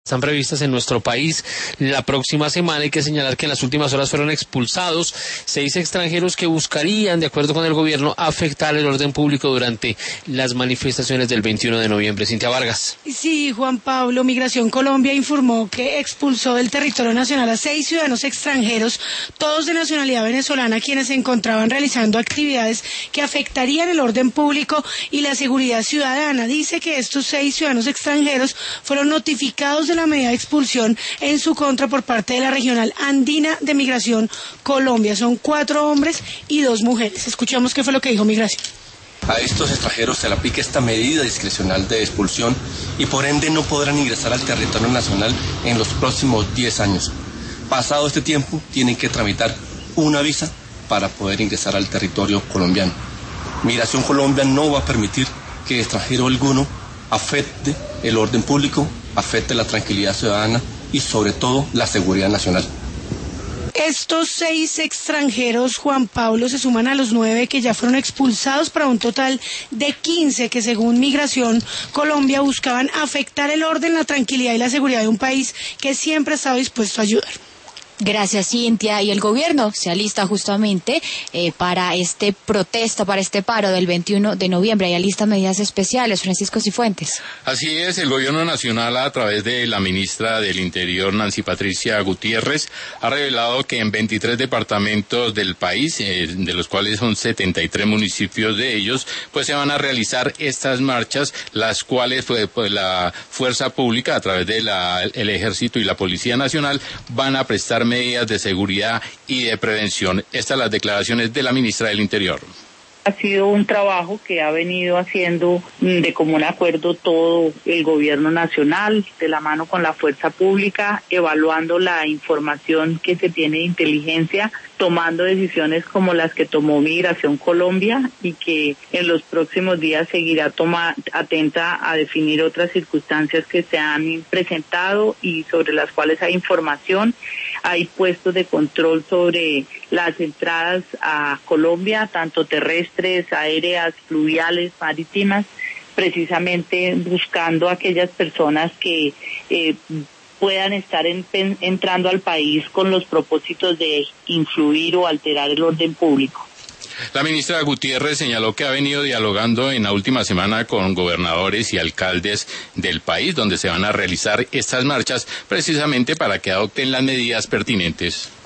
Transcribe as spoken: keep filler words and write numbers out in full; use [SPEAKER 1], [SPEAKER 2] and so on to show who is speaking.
[SPEAKER 1] están previstas en nuestro país la próxima semana. Hay que señalar que en las últimas horas fueron expulsados seis extranjeros que buscarían, de acuerdo con el gobierno, afectar el orden público durante las manifestaciones del veintiuno de noviembre. Cintia Vargas.
[SPEAKER 2] Sí, Juan Pablo, Migración Colombia informó que expulsó del territorio nacional a seis ciudadanos extranjeros, todos de nacionalidad venezolana, quienes se encontraban realizando actividades que afectarían el orden público y la seguridad ciudadana. Dice que estos seis ciudadanos extranjeros fueron notificados de la medida de expulsión en su contra por parte de la Regional Andina de Migración Colombia. Son cuatro hombres y dos mujeres. Escuchamos qué fue lo que dijo Migración.
[SPEAKER 3] A estos extranjeros se le aplica esta medida discrecional de expulsión y por ende no podrán ingresar al territorio nacional en los próximos diez años. Pasado este tiempo, tienen que tramitar una visa para poder ingresar al territorio colombiano. Migración Colombia no va a permitir que extranjero alguno afecte el orden público, afecte la tranquilidad ciudadana y sobre todo la seguridad nacional.
[SPEAKER 2] Estos seis extranjeros, Juan Pablo, se suman a los nueve que ya fueron expulsados para un total de quince que según Migración Colombia buscaban afectar el orden, la tranquilidad y la seguridad de un país que siempre ha estado dispuesto a ayudar.
[SPEAKER 4] Gracias, Cintia. Y el gobierno se alista justamente eh, para este protesta, para este paro del veintiuno de noviembre. Hay alista medidas especiales. Francisco Cifuentes.
[SPEAKER 5] Así es, el gobierno nacional, a través de la ministra del Interior, Nancy Patricia Gutiérrez, ha revelado que en veintitrés departamentos del país, eh, de los cuales son setenta y tres municipios de ellos, pues se van a realizar estas marchas, las cuales pues, pues la fuerza pública, a través de la, el Ejército y la Policía Nacional, van a prestar medidas de seguridad y de prevención. Estas las declaraciones de la ministra del Interior.
[SPEAKER 6] Ha sido un trabajo que ha venido haciendo de común acuerdo todo el gobierno nacional, de la mano con la fuerza pública, evaluando la información que se tiene de inteligencia, tomando decisiones como las que tomó Migración Colombia y que en los próximos días seguirá toma, atenta a definir otras circunstancias que se han presentado y sobre las cuales hay información. Hay puestos de control sobre las entradas a Colombia, tanto terrestres, aéreas, fluviales, marítimas, precisamente buscando a aquellas personas que eh, puedan estar en, en, entrando al país con los propósitos de influir o alterar el orden público.
[SPEAKER 5] La ministra Gutiérrez señaló que ha venido dialogando en la última semana con gobernadores y alcaldes del país, donde se van a realizar estas marchas precisamente para que adopten las medidas pertinentes.